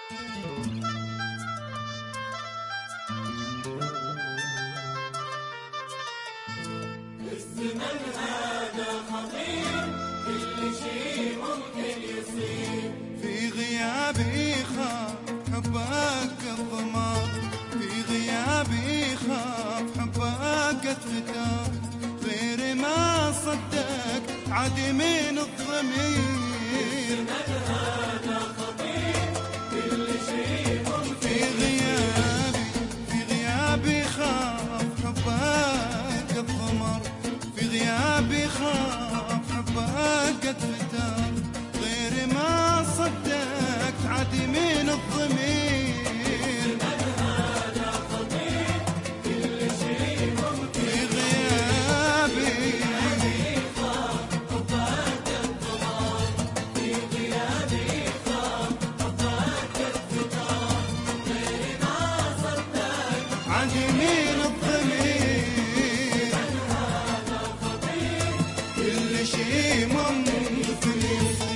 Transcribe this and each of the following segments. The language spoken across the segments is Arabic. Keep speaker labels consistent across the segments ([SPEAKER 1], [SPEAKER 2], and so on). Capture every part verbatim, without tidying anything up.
[SPEAKER 1] الزمن هذا خطير، كل شي ممكن يصير.
[SPEAKER 2] في غيابي خاف حبك الضمار، في غيابي خاف حبك الفتار، غير ما صدق عدمين الضمير.
[SPEAKER 1] الزمن هذا خطير، كل شي ممكن
[SPEAKER 2] في غيابي في غيابي خاف حبك الضمار، في غيابي خاف حبك الفتار، غير ما صدقت عدمين الضمير.
[SPEAKER 1] الزمن هذا خطير، كل شي ممكن
[SPEAKER 2] في غيابي
[SPEAKER 1] خاف حبك الضمار، في غيابي خاف حبك الفتار، غير ما صدقت
[SPEAKER 2] عدمين الضمير.
[SPEAKER 1] هذا خطير.
[SPEAKER 2] كل شي ممكن يصير.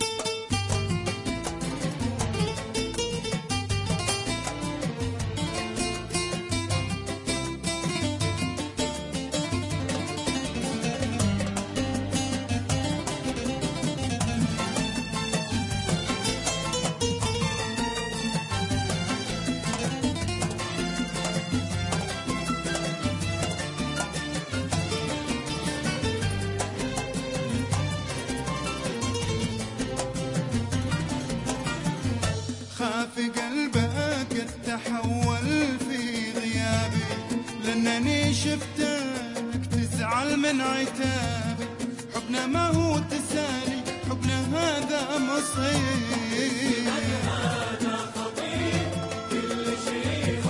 [SPEAKER 2] خاف قلبك تحول في غيابي، لأنني شفتك تزعل من عتابي. حبنا ما هو تسالي، حبنا هذا مصير.
[SPEAKER 1] هذا خطير، كل شي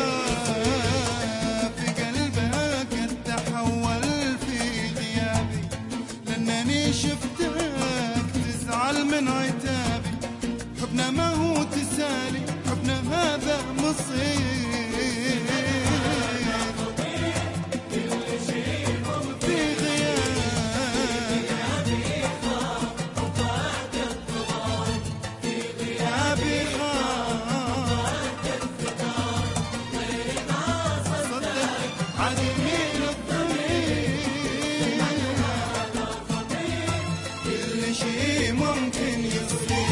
[SPEAKER 2] خاف قلبك تحول في غيابي، لأنني شفتك تزعل من عتابي. حبنا ما هو تسالي، حبنا هذا مصير.
[SPEAKER 1] كل شي ممكن
[SPEAKER 2] في غيابي
[SPEAKER 1] خاف حبك الضمار، في غيابي
[SPEAKER 2] غيابي خاف
[SPEAKER 1] الفتار، غير ما
[SPEAKER 2] صدق عدمين الضمير.
[SPEAKER 1] هذا خطير.
[SPEAKER 2] كل شي ممكن يصير.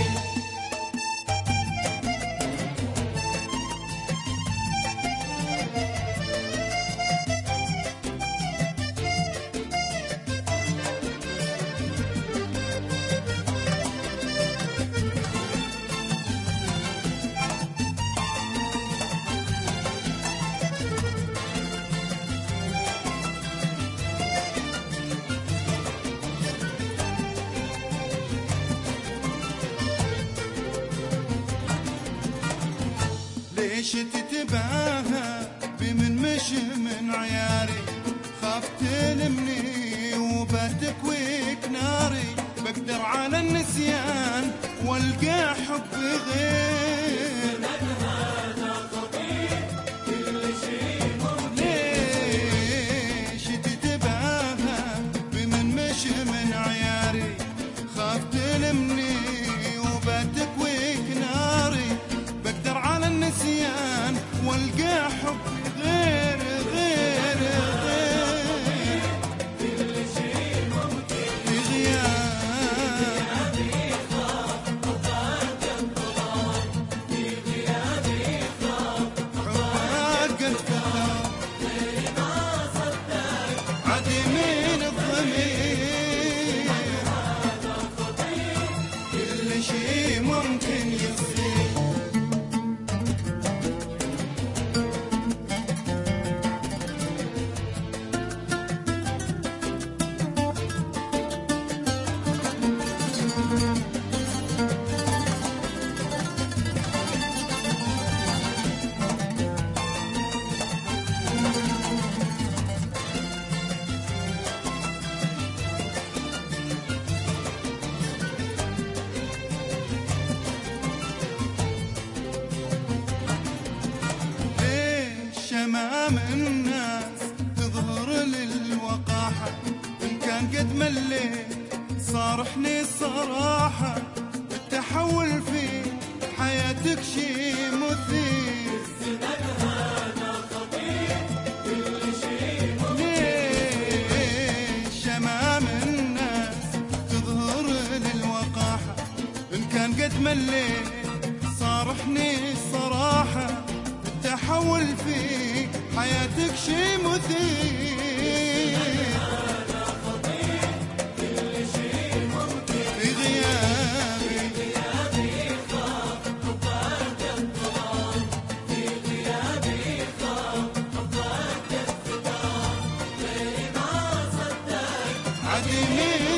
[SPEAKER 2] ليش تتباهى بمن مش من عياري؟ خاف تلمني وبتكويك ناري، بقدر على النسيان والقى حب غير.
[SPEAKER 1] هذا خطير، كل شي ممكن
[SPEAKER 2] ليش تتباهى بمن مش من عياري؟ خاف تلمني وبتكويك ناري، بقدر على النسيان والقى حب غير غير غير.
[SPEAKER 1] كل شي ممكن
[SPEAKER 2] في غيابي
[SPEAKER 1] خاف حبك الضمار، في غيابي خاف
[SPEAKER 2] حبك الفتار،
[SPEAKER 1] غير ما صدقت
[SPEAKER 2] عدمين الضمير.
[SPEAKER 1] هذا خطير.
[SPEAKER 2] كل شي ممكن يصير. ليش أمام الناس تظهر للوقاحة؟ إن كان قد مليت صارحني الصراحة، التحول في حياتي حياتك شي مثير.
[SPEAKER 1] الزمن هذا خطير كل شي ممكن.
[SPEAKER 2] ليش شمام الناس تظهر للوقاحة؟ إن كان قد مليت صارحني الصراحة، التحول في حياتك شي مثير.
[SPEAKER 1] هذا خطير كل شي ممكن.
[SPEAKER 2] في غيابي
[SPEAKER 1] غيابي خاف حبك انتظار، في غيابي خاف حبك انتظار، غيري ما صدق
[SPEAKER 2] عدمي